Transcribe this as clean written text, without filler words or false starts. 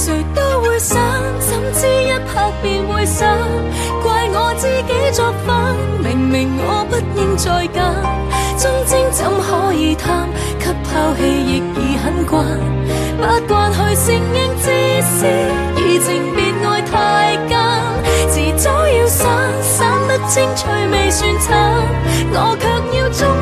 谁都會想，怎知一拍便會散，怪我自己作反，明明我不應再揀，忠貞怎可以貪，給拋棄亦已很慣，不慣去承認自私，移情別愛太艱，遲早要散，散得清脆未算慘，我卻要忠